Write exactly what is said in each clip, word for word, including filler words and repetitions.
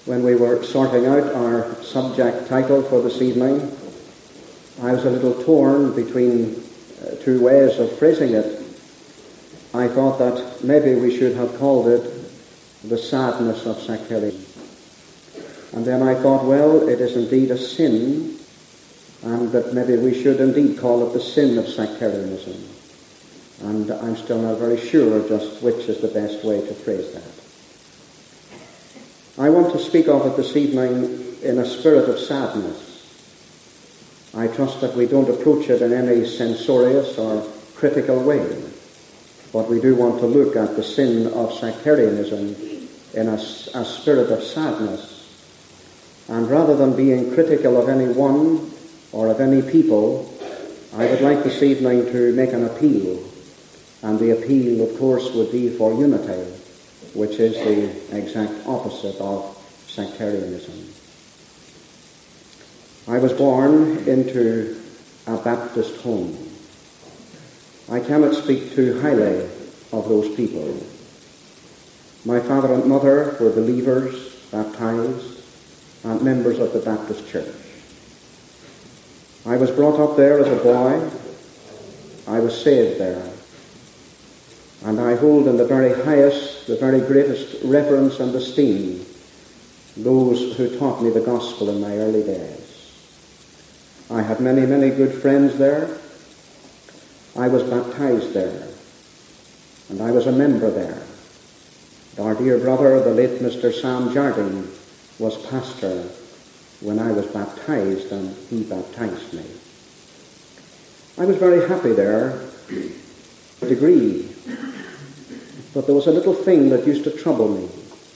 When we were sorting out our subject title for this evening, I was a little torn between uh, two ways of phrasing it. I thought that maybe we should have called it the sadness of sectarianism. And then I thought, well, it is indeed a sin, and that maybe we should indeed call it the sin of sectarianism. And I'm still not very sure just which is the best way to phrase that. I want to speak of it this evening in a spirit of sadness. I trust that we don't approach it in any censorious or critical way, but we do want to look at the sin of sectarianism in a, a spirit of sadness. And rather than being critical of any one or of any people, I would like this evening to make an appeal. And the appeal, of course, would be for unity, which is the exact opposite of sectarianism. I was born into a Baptist home. I cannot speak too highly of those people. My father and mother were believers, baptized, and members of the Baptist Church. I was brought up there as a boy. I was saved there. And I hold in the very highest, the very greatest reverence and esteem those who taught me the gospel in my early days. I had many, many good friends there. I was baptized there. And I was a member there. Our dear brother, the late Mister Sam Jardine, was pastor when I was baptized, and he baptized me. I was very happy there, to a degree. But there was a little thing that used to trouble me.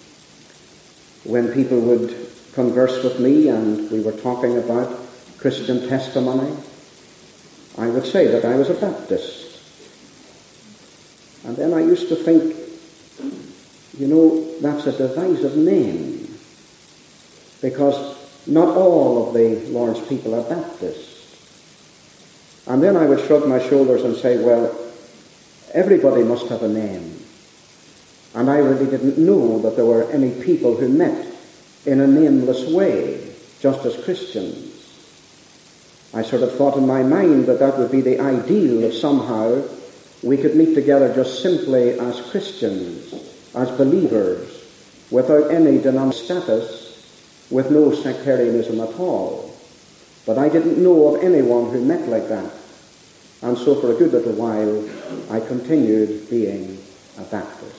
When people would converse with me and we were talking about Christian testimony, I would say that I was a Baptist. And then I used to think, you know, that's a divisive name, because not all of the Lord's people are Baptists. And then I would shrug my shoulders and say, well, everybody must have a name. And I really didn't know that there were any people who met in a nameless way, just as Christians. I sort of thought in my mind that that would be the ideal, if somehow we could meet together just simply as Christians, as believers, without any denominational status, with no sectarianism at all. But I didn't know of anyone who met like that. And so for a good little while, I continued being a Baptist.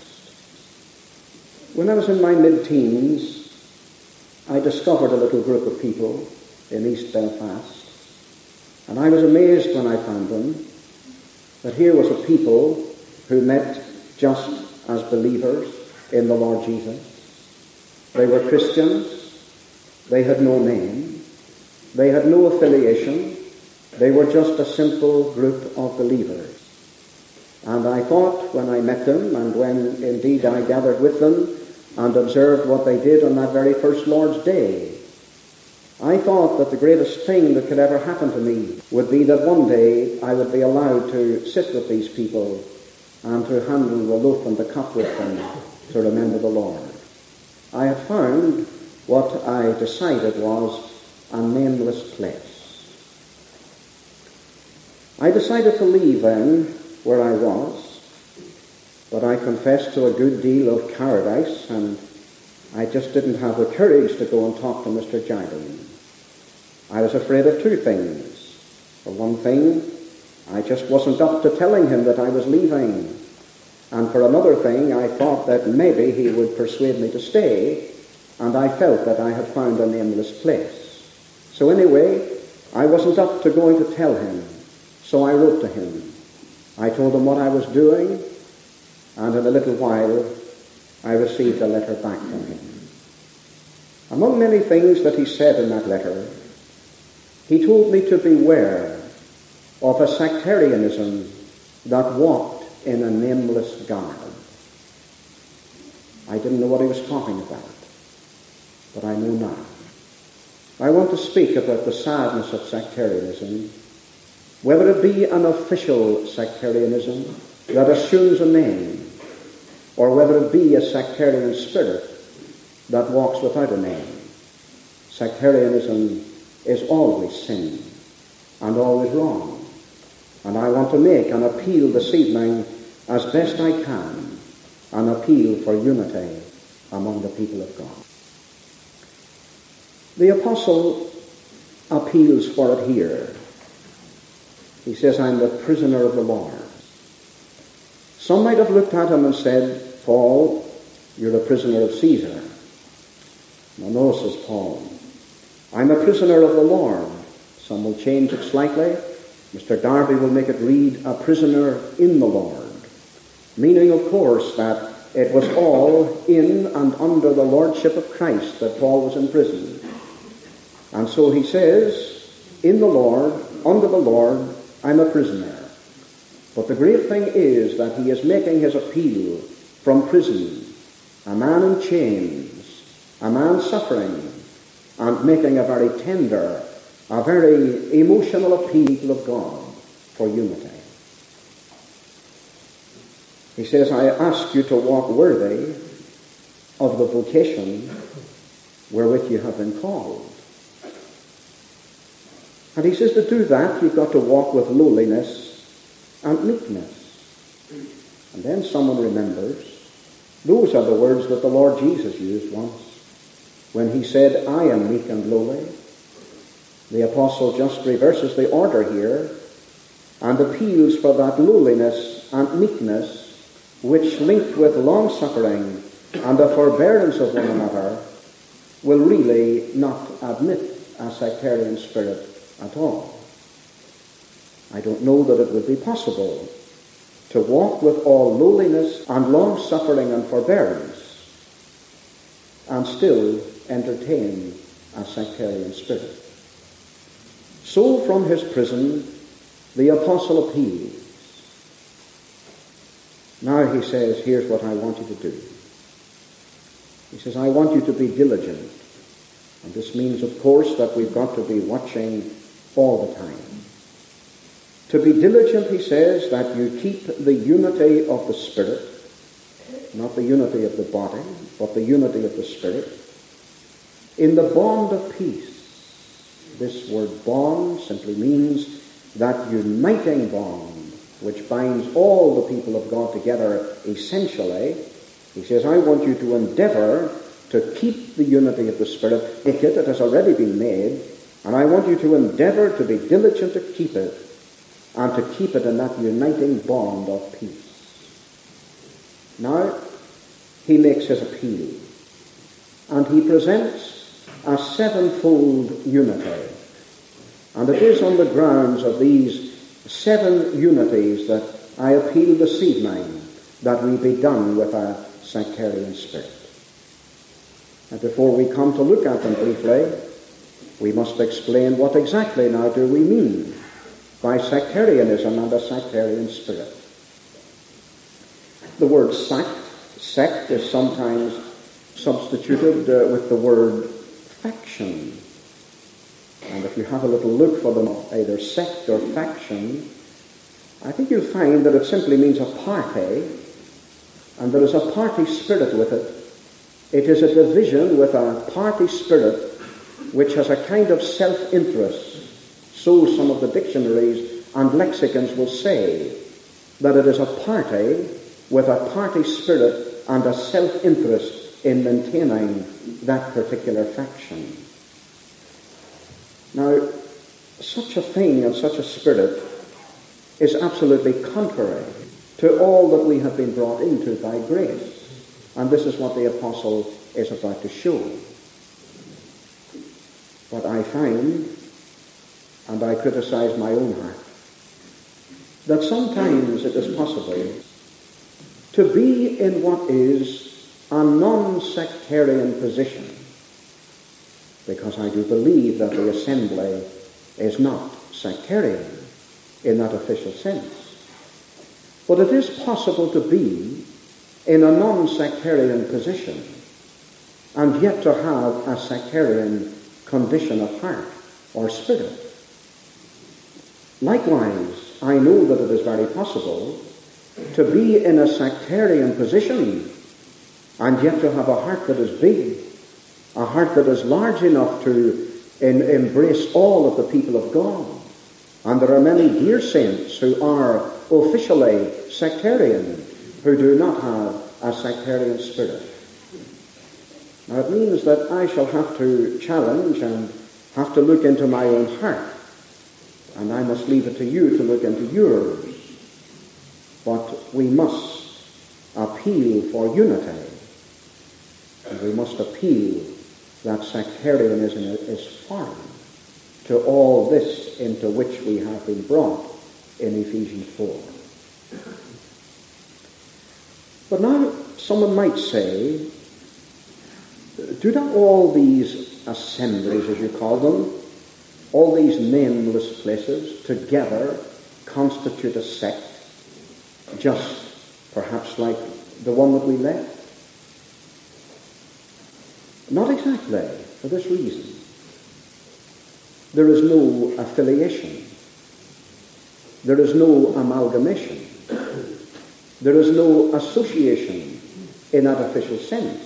When I was in my mid-teens, I discovered a little group of people in East Belfast, and I was amazed when I found them, that here was a people who met just as believers in the Lord Jesus. They were Christians. They had no name. They had no affiliation. They were just a simple group of believers. And I thought when I met them, and when indeed I gathered with them and observed what they did on that very first Lord's Day, I thought that the greatest thing that could ever happen to me would be that one day I would be allowed to sit with these people and to handle the loaf and the cup with them to remember the Lord. I had found what I decided was a nameless place. I decided to leave then where I was, but I confessed to a good deal of cowardice, and I just didn't have the courage to go and talk to Mister Jardine. I was afraid of two things. For one thing, I just wasn't up to telling him that I was leaving. And for another thing, I thought that maybe he would persuade me to stay, and I felt that I had found a nameless place. So anyway, I wasn't up to going to tell him, so I wrote to him. I told him what I was doing, and in a little while, I received a letter back from him. Among many things that he said in that letter, he told me to beware of a sectarianism that walked in a nameless garb. I didn't know what he was talking about, but I know now. I want to speak about the sadness of sectarianism, whether it be an official sectarianism that assumes a name, or whether it be a sectarian spirit that walks without a name. Sectarianism is always sin and always wrong. And I want to make an appeal this evening, as best I can, an appeal for unity among the people of God. The apostle appeals for it here. He says, I'm the prisoner of the Lord. Some might have looked at him and said, Paul, you're a prisoner of Caesar. No, no, says Paul, I'm a prisoner of the Lord. Some will change it slightly. Mister Darby will make it read, a prisoner in the Lord. Meaning, of course, that it was all in and under the lordship of Christ that Paul was in prison. And so he says, in the Lord, under the Lord, I'm a prisoner. But the great thing is that he is making his appeal from prison, a man in chains, a man suffering, and making a very tender, a very emotional appeal of God for unity. He says, I ask you to walk worthy of the vocation wherewith you have been called. And he says to do that, you've got to walk with lowliness and meekness. And then someone remembers, those are the words that the Lord Jesus used once when he said, I am meek and lowly. The apostle just reverses the order here and appeals for that lowliness and meekness which, linked with long-suffering and the forbearance of one another, will really not admit a sectarian spirit at all. I don't know that it would be possible to walk with all lowliness and long-suffering and forbearance and still entertain a sectarian spirit. So from his prison, the apostle appeals. Now he says, here's what I want you to do. He says, I want you to be diligent. And this means, of course, that we've got to be watching all the time. To be diligent, he says, that you keep the unity of the Spirit, not the unity of the body, but the unity of the Spirit, in the bond of peace. This word bond simply means that uniting bond which binds all the people of God together essentially. He says, I want you to endeavor to keep the unity of the Spirit. Make it, it has already been made, and I want you to endeavor to be diligent to keep it, and to keep it in that uniting bond of peace. Now, he makes his appeal, and he presents a sevenfold unity. And it is on the grounds of these seven unities that I appeal this evening that we be done with a sectarian spirit. And before we come to look at them briefly, we must explain what exactly now do we mean by sectarianism and a sectarian spirit. The word sect, sect is sometimes substituted uh, with the word faction. And if you have a little look for them, either sect or faction, I think you'll find that it simply means a party, and there is a party spirit with it. It is a division with a party spirit which has a kind of self-interest. So some of the dictionaries and lexicons will say that it is a party with a party spirit and a self-interest in maintaining that particular faction. Now, such a thing and such a spirit is absolutely contrary to all that we have been brought into by grace. And this is what the apostle is about to show. But I find, and I criticize my own heart, that sometimes it is possible to be in what is a non-sectarian position, because I do believe that the assembly is not sectarian in that official sense. But it is possible to be in a non-sectarian position and yet to have a sectarian condition of heart or spirit. Likewise, I know that it is very possible to be in a sectarian position and yet to have a heart that is big a heart that is large enough to in, embrace all of the people of God. And there are many dear saints who are officially sectarian, who do not have a sectarian spirit. Now it means that I shall have to challenge and have to look into my own heart, and I must leave it to you to look into yours. But we must appeal for unity, and we must appeal that sectarianism is foreign to all this into which we have been brought in Ephesians four. But now someone might say, do not all these assemblies, as you call them, all these nameless places together constitute a sect, just perhaps like the one that we left? Not exactly, for this reason. There is no affiliation. There is no amalgamation. There is no association in that official sense.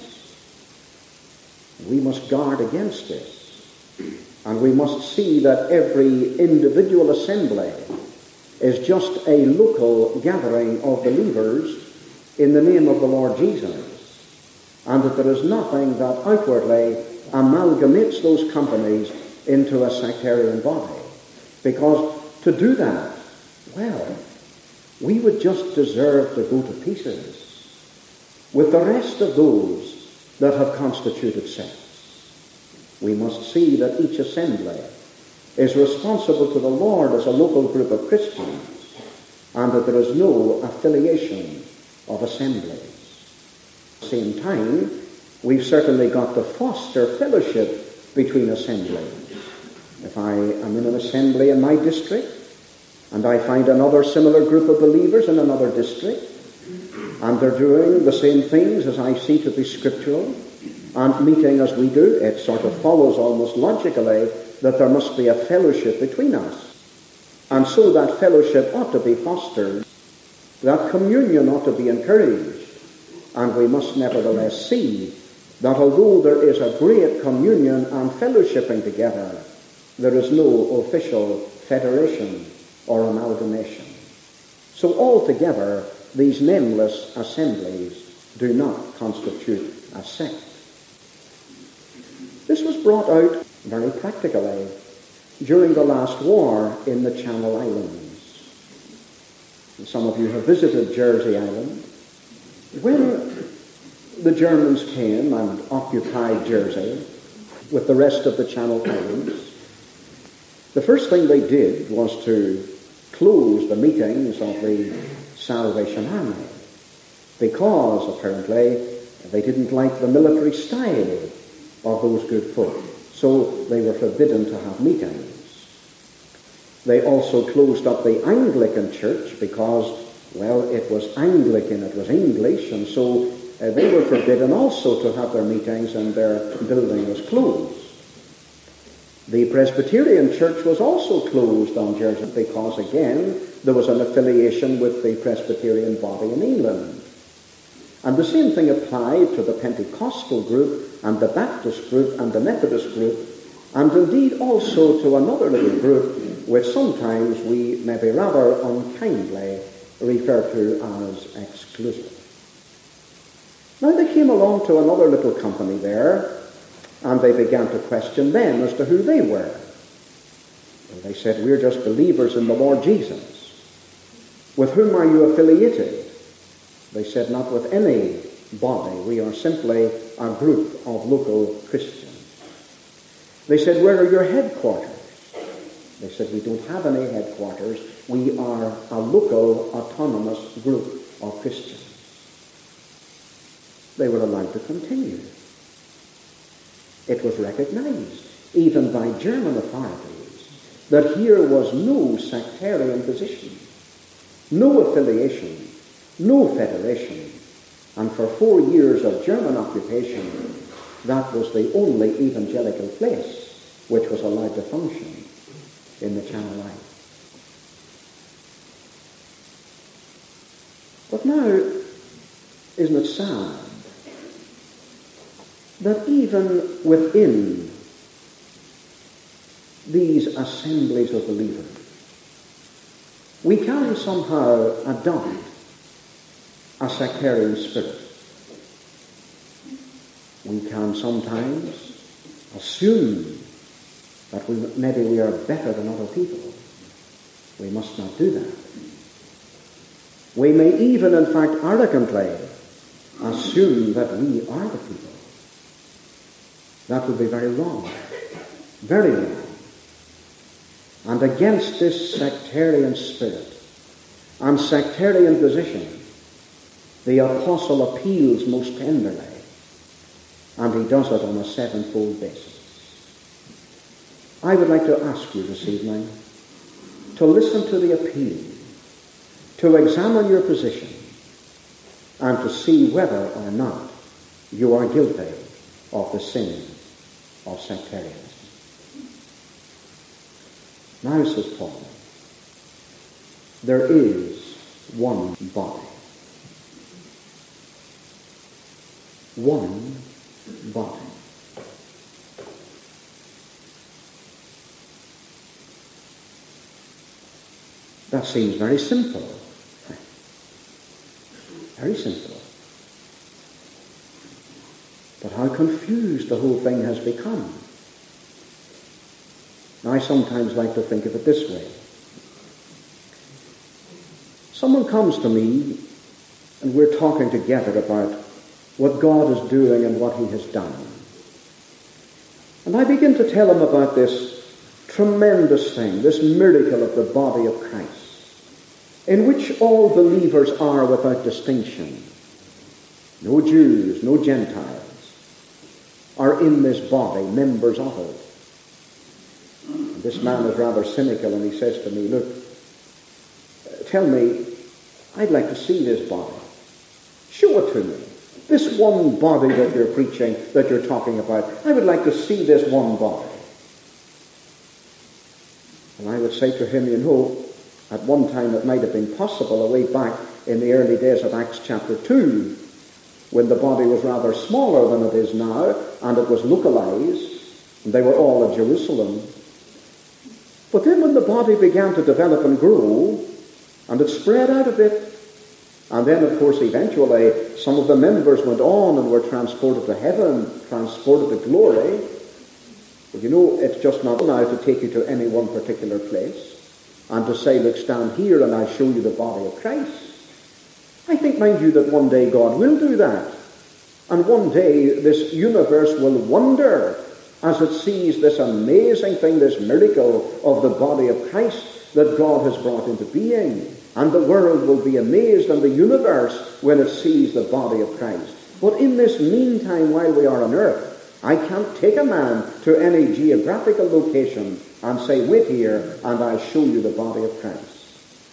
We must guard against this. And we must see that every individual assembly is just a local gathering of believers in the name of the Lord Jesus. And that there is nothing that outwardly amalgamates those companies into a sectarian body. Because to do that, well, we would just deserve to go to pieces with the rest of those that have constituted sects. We must see that each assembly is responsible to the Lord as a local group of Christians, and that there is no affiliation of assemblies. At the same time, we've certainly got to foster fellowship between assemblies. If I am in an assembly in my district, and I find another similar group of believers in another district, and they're doing the same things as I see to be scriptural, and meeting as we do, it sort of follows almost logically that there must be a fellowship between us. And so that fellowship ought to be fostered, that communion ought to be encouraged, and we must nevertheless see that although there is a great communion and fellowshipping together, there is no official federation or amalgamation. So altogether, these nameless assemblies do not constitute a sect. This was brought out very practically during the last war in the Channel Islands. Some of you have visited Jersey Island. When the Germans came and occupied Jersey with the rest of the Channel Islands, the first thing they did was to close the meetings of the Salvation Army, because apparently they didn't like the military style of those good folk. So they were forbidden to have meetings. They also closed up the Anglican church because, well, it was Anglican, it was English, and so uh, they were forbidden also to have their meetings, and their building was closed. The Presbyterian church was also closed on Jersey because, again, there was an affiliation with the Presbyterian body in England. And the same thing applied to the Pentecostal group and the Baptist group and the Methodist group, and indeed also to another little group which sometimes we maybe rather unkindly refer to as exclusive. Now they came along to another little company there, and they began to question them as to who they were. And they said, we're just believers in the Lord Jesus. With whom are you affiliated? They said, not with any body. We are simply a group of local Christians. They said, where are your headquarters? They said, we don't have any headquarters. We are a local autonomous group of Christians. They were allowed to continue. It was recognized, even by German authorities, that here was no sectarian position, no affiliation, no federation. And for four years of German occupation, that was the only evangelical place which was allowed to function in the Channel Islands. But now, isn't it sad that even within these assemblies of believers, we can somehow adopt a sectarian spirit. We can sometimes assume that we, maybe we are better than other people. We must not do that. We may even, in fact, arrogantly assume that we are the people. That would be very wrong. Very wrong. And against this sectarian spirit and sectarian position, the apostle appeals most tenderly, and he does it on a sevenfold basis. I would like to ask you this evening to listen to the appeal, to examine your position, and to see whether or not you are guilty of the sin of sectarianism. Now, says Paul, there is one body. One body. That seems very simple. Very simple. But how confused the whole thing has become. Now, I sometimes like to think of it this way. Someone comes to me and we're talking together about what God is doing and what he has done. And I begin to tell him about this tremendous thing, this miracle of the body of Christ, in which all believers are without distinction. No Jews, no Gentiles are in this body, members of it. And this man is rather cynical, and he says to me, look, tell me, I'd like to see this body. Show it to me. This one body that you're preaching, that you're talking about, I would like to see this one body. And I would say to him, you know, at one time it might have been possible, way back in the early days of Acts chapter two, when the body was rather smaller than it is now, and it was localized, and they were all at Jerusalem. But then when the body began to develop and grow, and it spread out a bit, and then, of course, eventually, some of the members went on and were transported to heaven, transported to glory. But you know, it's just not now to take you to any one particular place and to say, look, stand here and I'll show you the body of Christ. I think, mind you, that one day God will do that. And one day this universe will wonder as it sees this amazing thing, this miracle of the body of Christ that God has brought into being. And the world will be amazed, and the universe, when it sees the body of Christ. But in this meantime, while we are on earth, I can't take a man to any geographical location and say, wait here, and I'll show you the body of Christ.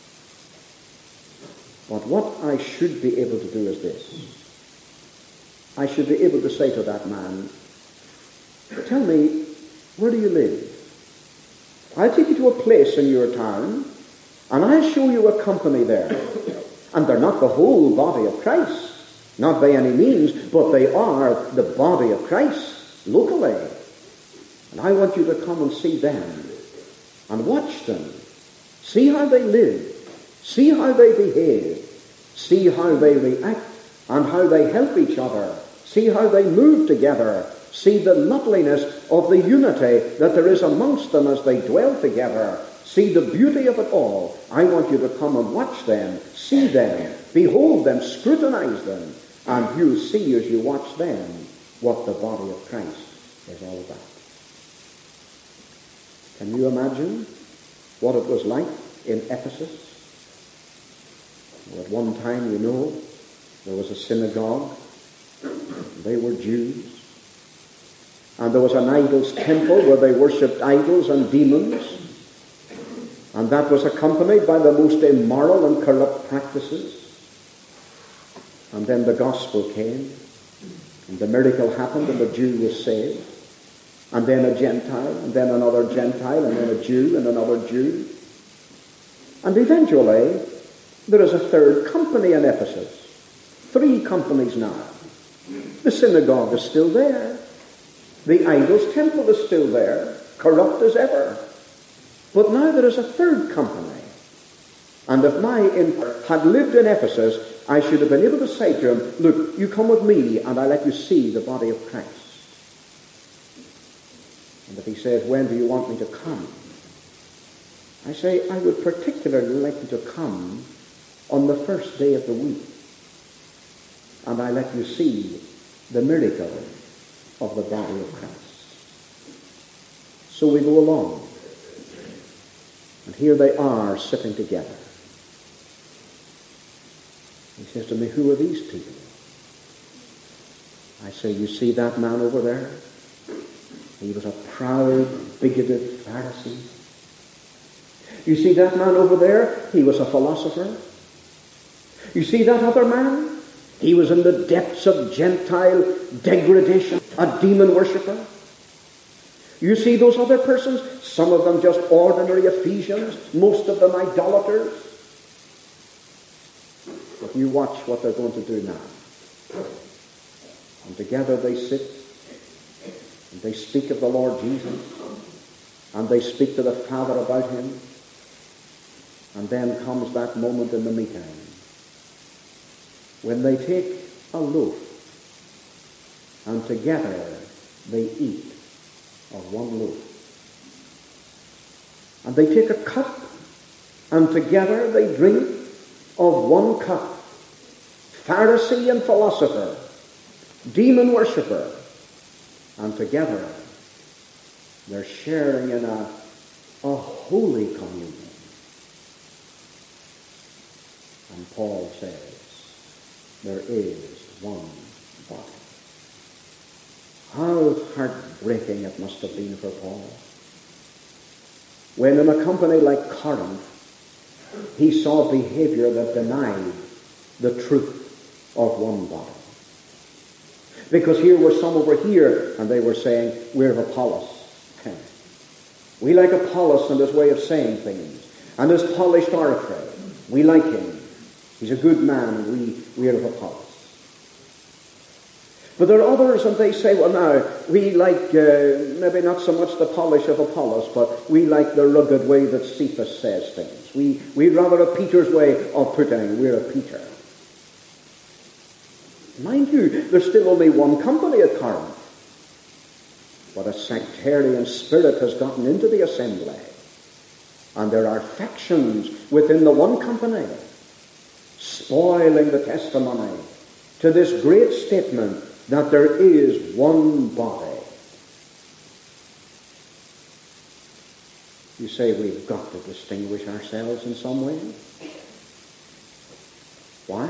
But what I should be able to do is this. I should be able to say to that man, tell me, where do you live? I'll take you to a place in your town, and I'll show you a company there. And they're not the whole body of Christ. Not by any means, but they are the body of Christ, locally. And I want you to come and see them. And watch them. See how they live. See how they behave. See how they react. And how they help each other. See how they move together. See the loveliness of the unity that there is amongst them as they dwell together. See the beauty of it all. I want you to come and watch them, see them, behold them, scrutinize them, and you'll see as you watch them what the body of Christ is all about. Can you imagine what it was like in Ephesus? Well, at one time, you know, there was a synagogue. They were Jews. And there was an idol's temple where they worshipped idols and demons. And that was accompanied by the most immoral and corrupt practices. And then the gospel came, and the miracle happened, and the Jew was saved. And then a Gentile, and then another Gentile, and then a Jew, and another Jew. And eventually, there is a third company inEphesus. Three companies now. The synagogue is still there. The idol's temple is still there, corrupt as ever. But now there is a third company. And if my emperor had lived in Ephesus, I should have been able to say to him, look, you come with me and I'll let you see the body of Christ. And if he says, when do you want me to come? I say, I would particularly like you to come on the first day of the week. And I let you see the miracle of the body of Christ. So we go along. And here they are sitting together. He says to me, who are these people? I say, you see that man over there? He was a proud, bigoted Pharisee. You see that man over there? He was a philosopher. You see that other man? He was in the depths of Gentile degradation, a demon worshipper. You see those other persons? Some of them just ordinary Ephesians, most of them idolaters. But you watch what they're going to do now. And together they sit, and they speak of the Lord Jesus, and they speak to the Father about him. And then comes that moment in the meeting when they take a loaf, and together they eat of one loaf. And they take a cup, and together they drink of one cup. Pharisee and philosopher, demon worshipper, and together they're sharing in a, a holy communion. And Paul says, there is one body. How heartbreaking it must have been for Paul when in a company like Corinth he saw behavior that denied the truth of one body. Because here were some over here and they were saying, we're of Apollos. We like Apollos and his way of saying things and his polished oratory. We like him. He's a good man and we, we are of Apollos. But there are others and they say, well now, we like uh, maybe not so much the polish of Apollos, but we like the rugged way that Cephas says things. We, we'd rather a Peter's way of putting, we're a Peter. Mind you, there's still only one company at Corinth. But a sectarian spirit has gotten into the assembly. And there are factions within the one company, spoiling the testimony to this great statement that there is one body. You say we've got to distinguish ourselves in some way. Why?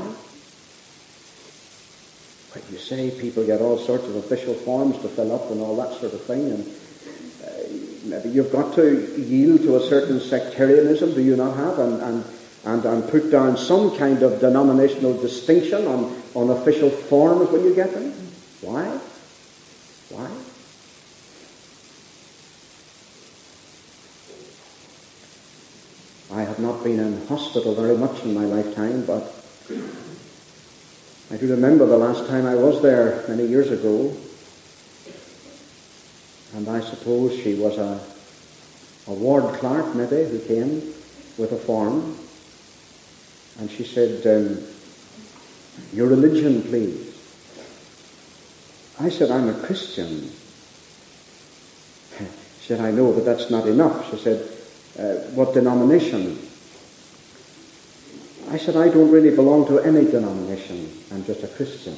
Well, you say people get all sorts of official forms to fill up and all that sort of thing, and uh, maybe you've got to yield to a certain sectarianism, do you not have, and, and, and, and put down some kind of denominational distinction on, on official forms when you get them. Why? Why? I have not been in hospital very much in my lifetime, but I do remember the last time I was there many years ago, and I suppose she was a, a ward clerk maybe who came with a form, and she said, um, your religion, please. I said, I'm a Christian. She said, I know, but that's not enough. She said, uh, what denomination? I said, I don't really belong to any denomination. I'm just a Christian.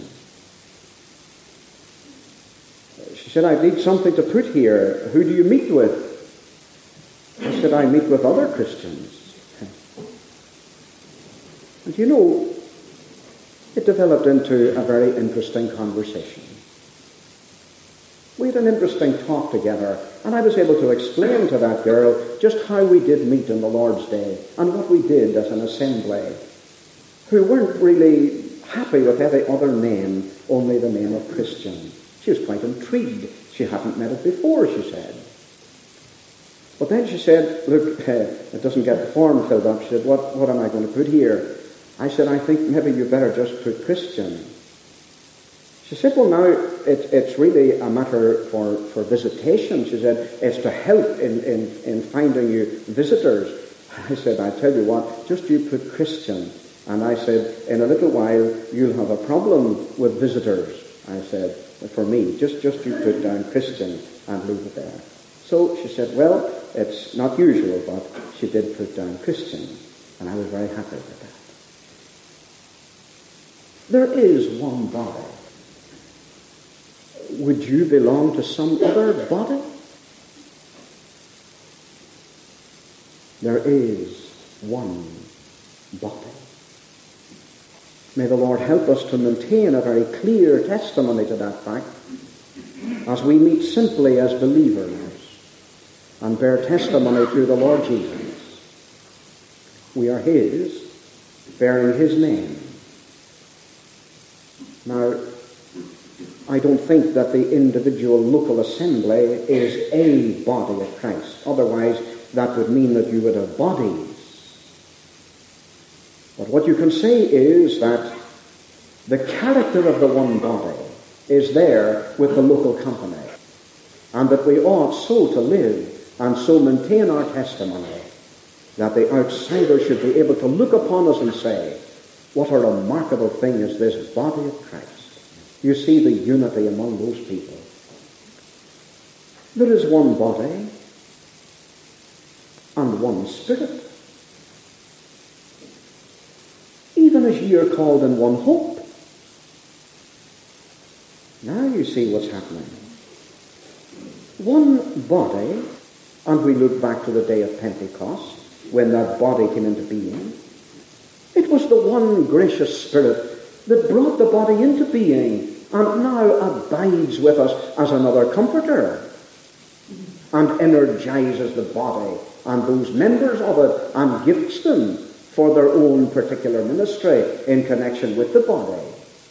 She said, I need something to put here. Who do you meet with? I said, I meet with other Christians. And you know, it developed into a very interesting conversation. We had an interesting talk together, and I was able to explain to that girl just how we did meet on the Lord's Day and what we did as an assembly, who weren't really happy with any other name, only the name of Christian. She was quite intrigued. She hadn't met it before, she said. But then she said, look, uh, it doesn't get the form filled up. She said, what, what am I going to put here? I said, I think maybe you better just put Christian. She said, well, now it, it's really a matter for, for visitation. She said, it's to help in, in, in finding you visitors. I said, I tell you what, just you put Christian. And I said, in a little while, you'll have a problem with visitors. I said, for me, just, just you put down Christian and leave it there. So she said, well, it's not usual, but she did put down Christian. And I was very happy with that. There is one body. Would you belong to some other body? There is one body. May the Lord help us to maintain a very clear testimony to that fact as we meet simply as believers and bear testimony to the Lord Jesus. We are His, bearing His name. Now, I don't think that the individual local assembly is a body of Christ. Otherwise, that would mean that you would have bodies. But what you can say is that the character of the one body is there with the local company, and that we ought so to live and so maintain our testimony that the outsider should be able to look upon us and say, what a remarkable thing is this body of Christ. You see the unity among those people. There is one body and one Spirit. Even as ye are called in one hope. Now you see what's happening. One body, and we look back to the day of Pentecost, when that body came into being. It was the one gracious Spirit that brought the body into being and now abides with us as another comforter and energizes the body and those members of it and gifts them for their own particular ministry in connection with the body.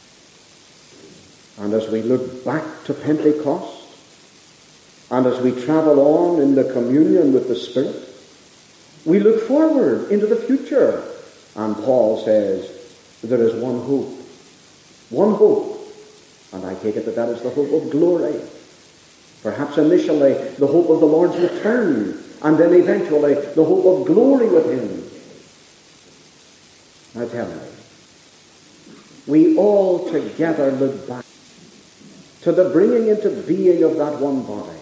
And as we look back to Pentecost and as we travel on in the communion with the Spirit, we look forward into the future. And Paul says, there is one hope. One hope. And I take it that that is the hope of glory. Perhaps initially the hope of the Lord's return, and then eventually the hope of glory with Him. Now tell me, we all together look back to the bringing into being of that one body.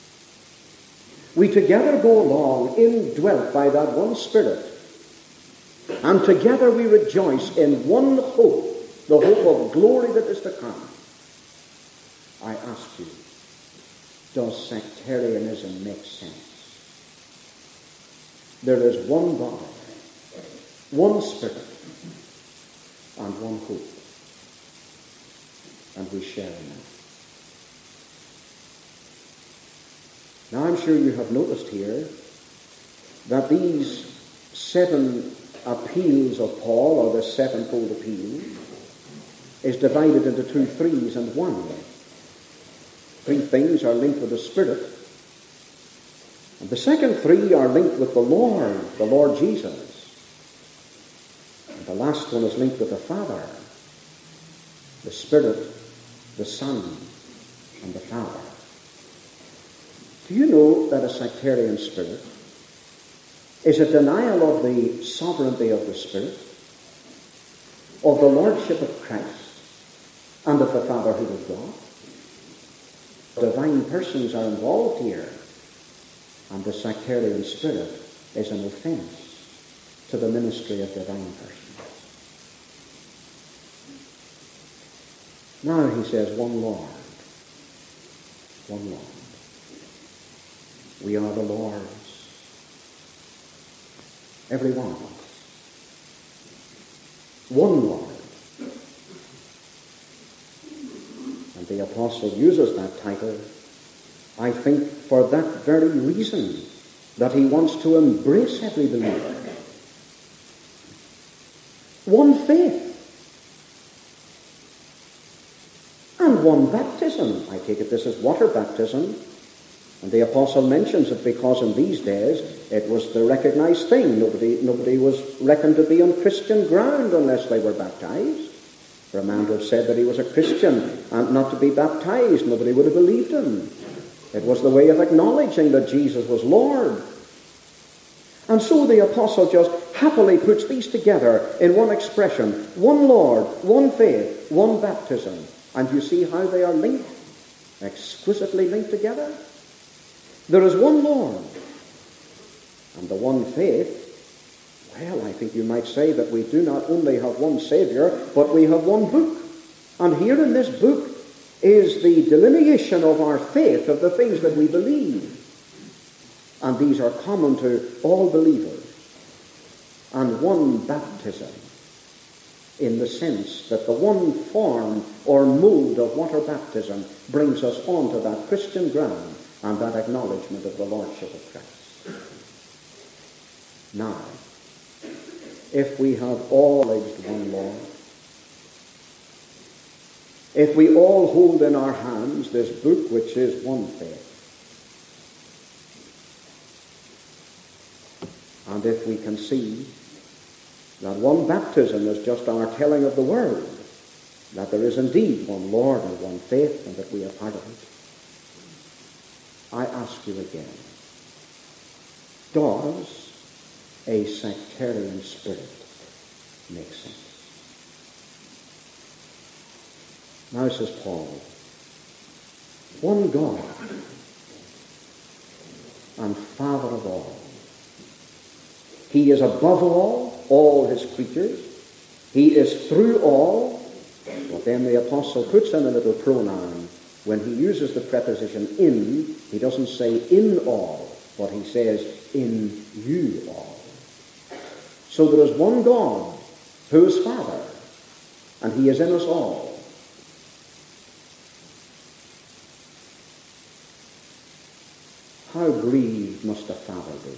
We together go along, indwelt by that one Spirit, and together we rejoice in one hope, the hope of glory that is to come. I ask you, does sectarianism make sense? There is one body, one Spirit, and one hope, and we share in it. Now I'm sure you have noticed here that these seven appeals of Paul, or the sevenfold appeal, is divided into two threes and one. Three things are linked with the Spirit. And the second three are linked with the Lord, the Lord Jesus. And the last one is linked with the Father, the Spirit, the Son, and the Father. Do you know that a sectarian spirit is a denial of the sovereignty of the Spirit, of the Lordship of Christ, and of the Fatherhood of God? Divine persons are involved here, and the sectarian spirit is an offense to the ministry of divine persons. Now he says, one Lord, one Lord. We are the Lord's, every one of us. One Lord. And the apostle uses that title, I think, for that very reason, that he wants to embrace every believer. One faith. And one baptism. I take it this is water baptism. And the apostle mentions it because in these days it was the recognized thing. Nobody, nobody was reckoned to be on Christian ground unless they were baptized. For a man to have said that he was a Christian and not to be baptized. Nobody would have believed him. It was the way of acknowledging that Jesus was Lord. And so the apostle just happily puts these together in one expression: one Lord, one faith, one baptism. And you see how they are linked, exquisitely linked together. There is one Lord, and the one faith. Well, I think you might say that we do not only have one Savior, but we have one book. And here in this book is the delineation of our faith, of the things that we believe. And these are common to all believers. And one baptism, in the sense that the one form or mode of water baptism brings us onto that Christian ground and that acknowledgement of the Lordship of Christ. Now, if we have all acknowledged one Lord, if we all hold in our hands this book which is one faith, and if we can see that one baptism is just our telling of the world that there is indeed one Lord and one faith and that we are part of it, I ask you again, does a sectarian spirit make sense? Now, says Paul, one God and Father of all. He is above all, all his creatures. He is through all. But then the apostle puts in a little pronoun. When he uses the preposition in, he doesn't say in all, but he says in you all. So there is one God who is Father, and he is in us all. How grieved must a father be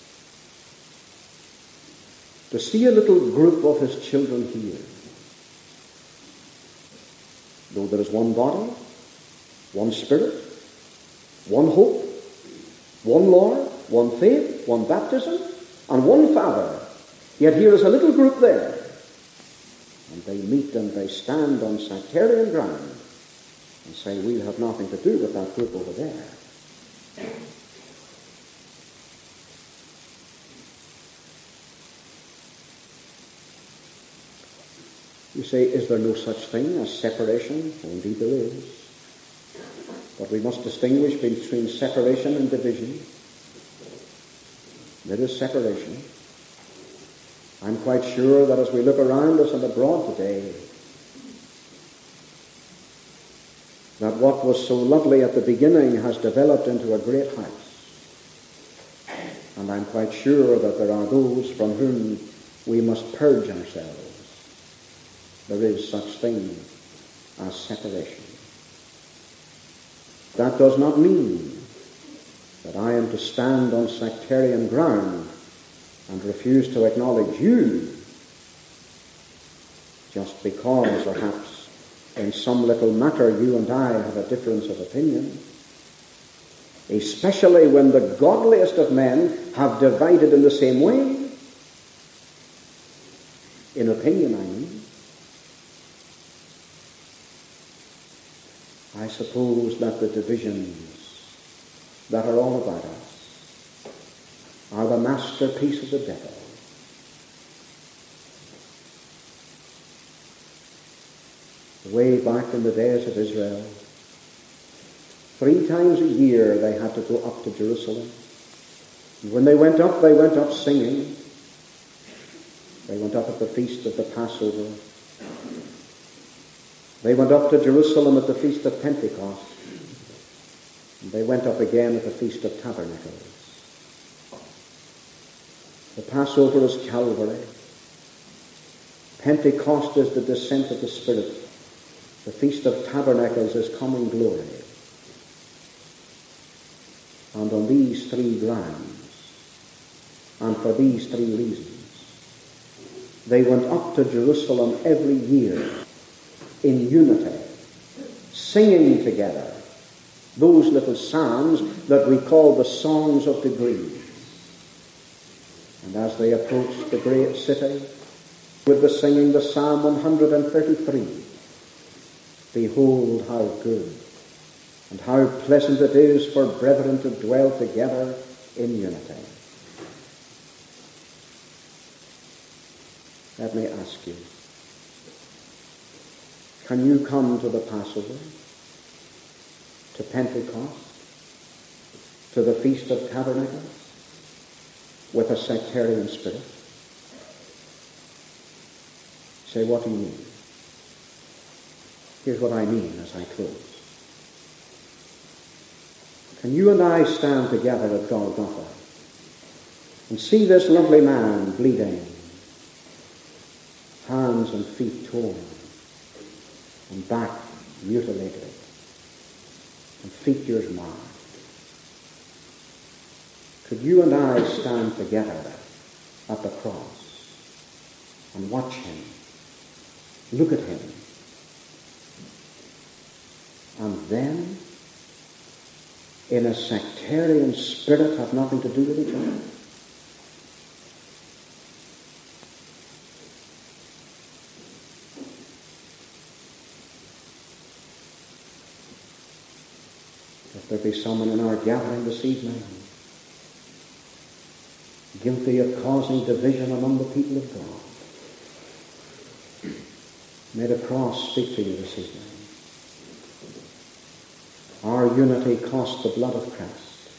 to see a little group of his children here. Though there is one body, one Spirit, one hope, one Lord, one faith, one baptism, and one Father, yet here is a little group there, and they meet and they stand on sectarian ground and say, we'll have nothing to do with that group over there. You say, is there no such thing as separation? Well, indeed there is. But we must distinguish between separation and division. There is separation. I'm quite sure that as we look around us and abroad today, that what was so lovely at the beginning has developed into a great house. And I'm quite sure that there are those from whom we must purge ourselves. There is such thing as separation. That does not mean that I am to stand on sectarian ground and refuse to acknowledge you just because perhaps in some little matter you and I have a difference of opinion. Especially when the godliest of men have divided in the same way. In opinion, I mean. I suppose that the divisions that are all about us are the masterpiece of the devil. Way back in the days of Israel, three times a year they had to go up to Jerusalem. And when they went up, they went up singing. They went up at the feast of the Passover. They went up to Jerusalem at the Feast of Pentecost. And they went up again at the Feast of Tabernacles. The Passover is Calvary. Pentecost is the descent of the Spirit. The Feast of Tabernacles is coming glory. And on these three grounds, and for these three reasons, they went up to Jerusalem every year in unity, singing together those little psalms that we call the Songs of Degrees. And as they approached the great city, with the singing the Psalm one hundred thirty-three, Behold how good and how pleasant it is for brethren to dwell together in unity. Let me ask you, can you come to the Passover, to Pentecost, to the Feast of Tabernacles with a sectarian spirit? Say, what do you mean? Here's what I mean as I close. Can you and I stand together at Golgotha and see this lovely man bleeding, hands and feet torn, and back mutilated, and features marred? Could you and I stand together at the cross and watch him, look at him, and then in a sectarian spirit have nothing to do with each other? If there be someone in our gathering this evening guilty of causing division among the people of God, may the cross speak to you this evening. Our unity cost the blood of Christ.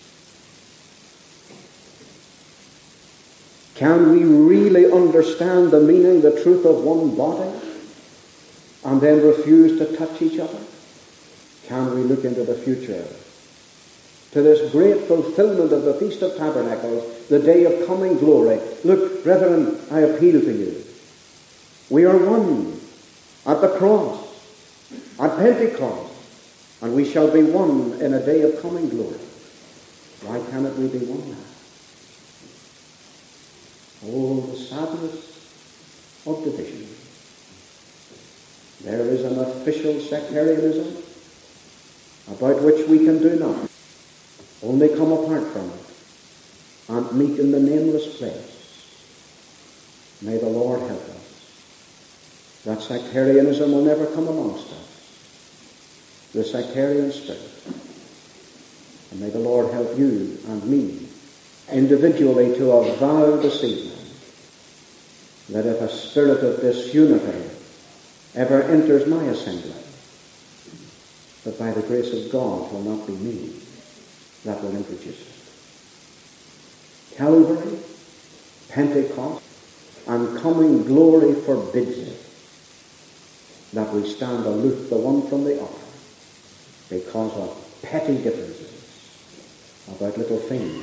Can we really understand the meaning, the truth of one body, and then refuse to touch each other? Can we look into the future, to this great fulfillment of the Feast of Tabernacles, the day of coming glory? Look, brethren, I appeal to you. We are one at the cross, at Pentecost, and we shall be one in a day of coming glory. Why cannot we be one now? Oh, the sadness of division. There is an official sectarianism about which we can do nothing, only come apart from it and meet in the nameless place. May the Lord help us. That sectarianism will never come amongst us, the sectarian spirit. And may the Lord help you and me individually to avow this evening that if a spirit of disunity ever enters my assembly, that by the grace of God will not be me that will introduce it. Calvary, Pentecost, and coming glory forbids it that we stand aloof the one from the other because of petty differences about little things.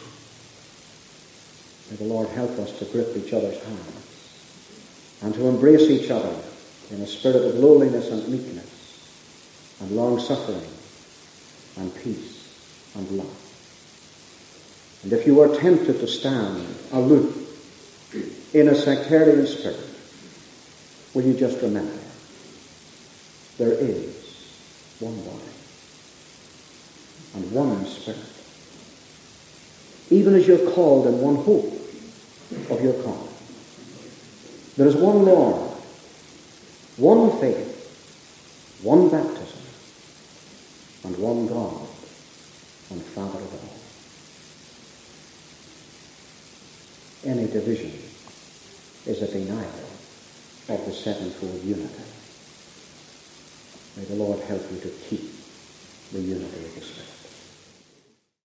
May the Lord help us to grip each other's hands and to embrace each other in a spirit of lowliness and meekness and long-suffering and peace and love. And if you are tempted to stand aloof in a sectarian spirit, will you just remember, there is one body and one spirit. Even as you're called in one hope of your calling. There is one Lord, one faith, one baptism, and one God and Father of all. Any division is a denial of the sevenfold unity. May the Lord help you to keep the unity of the Spirit.